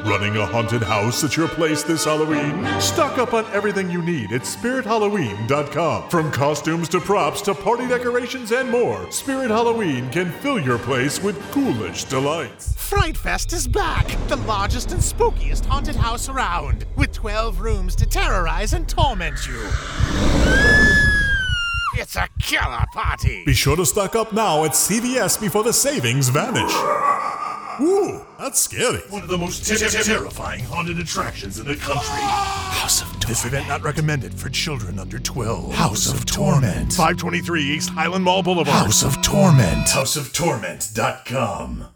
Running a haunted house at your place this Halloween? Stock up on everything you need at SpiritHalloween.com. From costumes to props to party decorations and more, Spirit Halloween can fill your place with ghoulish delights. Fright Fest is back! The largest and spookiest haunted house around, with 12 rooms to terrorize and torment you. It's a killer party! Be sure to stock up now at CVS before the savings vanish. Ooh, that's scary. One of the most terrifying haunted attractions in the country. House of Torment. This event not recommended for children under 12. House of Torment. 523 East Highland Mall Boulevard. House of Torment. HouseOfTorment.com.